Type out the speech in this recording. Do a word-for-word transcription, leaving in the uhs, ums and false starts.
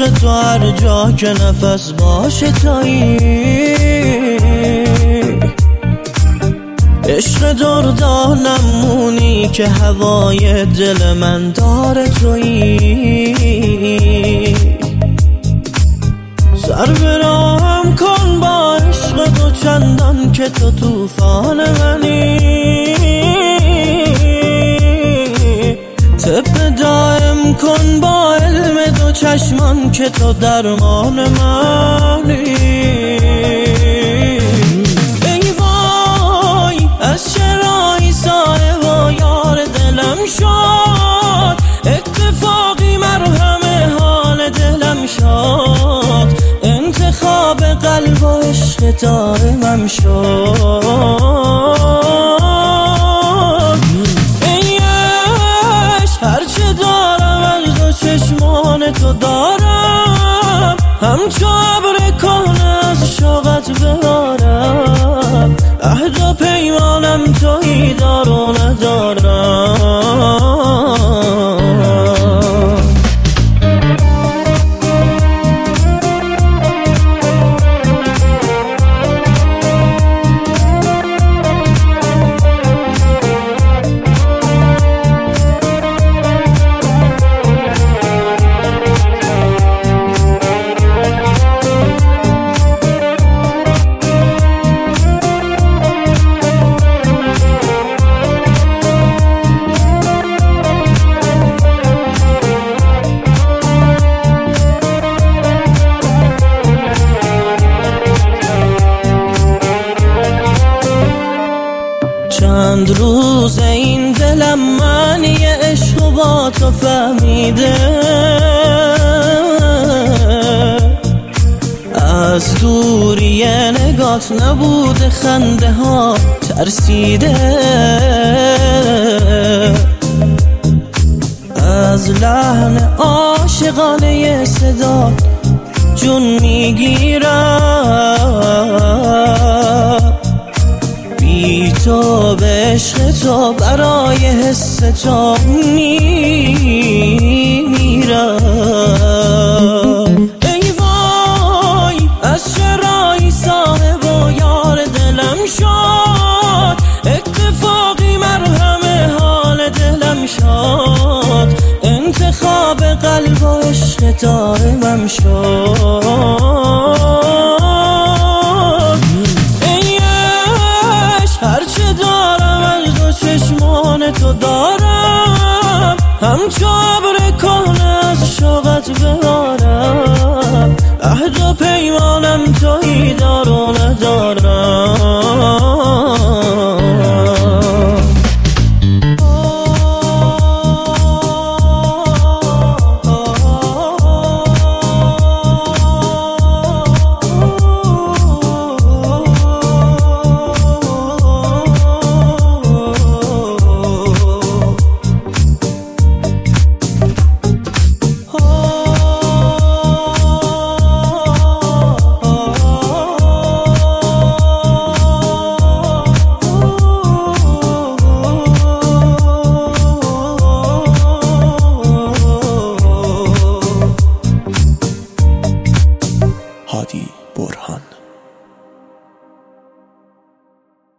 تو هر جا که نفس باشه تویی. عشق دردانمونی که هوای دل من داره تویی. سر براهم کن با عشق دو چندان که تو طوفان منی. طب دائم کن با علم دو چشمان که تو درمان منی. ای وای از چرایی صاحب و یار دلم شد، اتفاقی مرهم حال دلم شد، انتخاب قلب و عشق دائمم شد. هرچه دارم از دو چشمان تو دارم، همچو ابر کهنه از شوقت ببارم. عهد و پیمانم تویی دار و ندارم. چند روز این دلم معنی عشق و با تو فهمیده، از دوری نگات نبوده خنده ها ترسیده، از لحن عاشقانه صدا جون میگیرم. بی تو به عشق تو برای حس تو میمیرم. ای وای از چرایی صاحب و یار دلم شد، اتفاقی مرهم حال دلم شد، انتخاب قلب و عشق دائمم شد. هرچه دارم از دو چشمان تو دارم، همچو ابر کهنه از شوقت ببارم. عهد و پیمانم تویی دار و ندارم. هادی برهان.